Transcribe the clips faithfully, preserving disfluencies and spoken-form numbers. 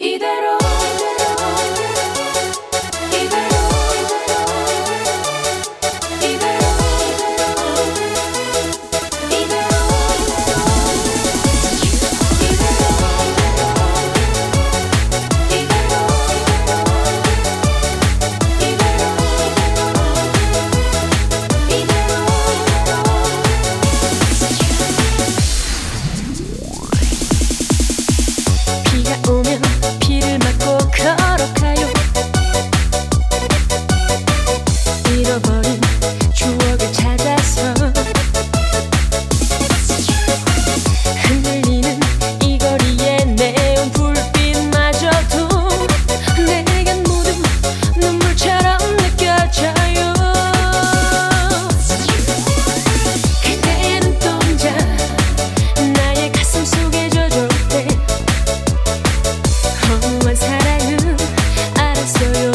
이대로 이대로 이대로 비가 오면 비를 맞고 걸어가요. 잃어버린 추억을 찾아서 흔들리는 이 거리의 네온 불빛마저도 내겐 모두 눈물처럼 느껴져요. 그대의 눈동자 나의 가슴 속에 젖어올 때 허무한 사랑은 알았어요.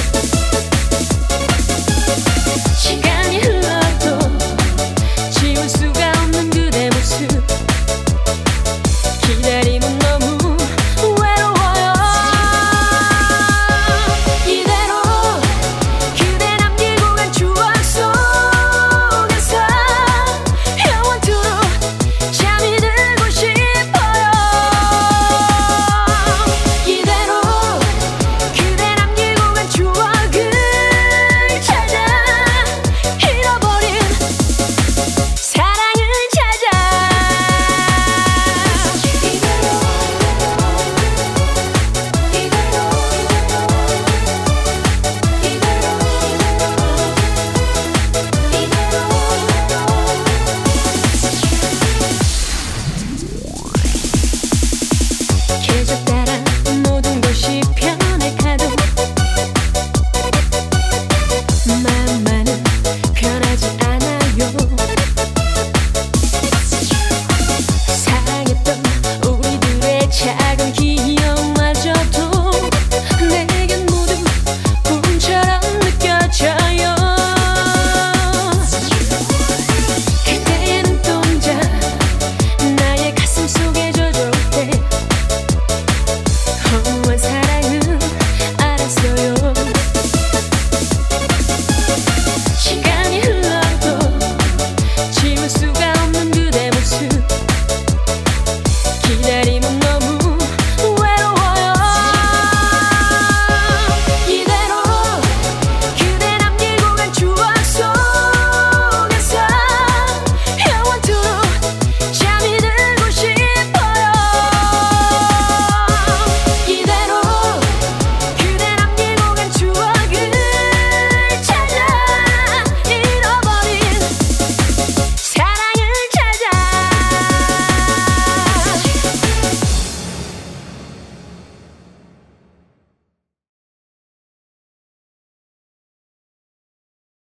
시간이 흘러도 지울 수가 없는 그대 모습, 기다림은 너무 외로워요. 이대로 그대 남기고 간 추억 속에서 영원토록 잠이 들고 싶어요. 이대로 그대 남기고 간 추억을 찾아 잃어버린 사랑을 찾아. 계절 따라 모든 것이 변해가도 마음만은 변하지 않아요. 사랑했던 우리들의 작은 기억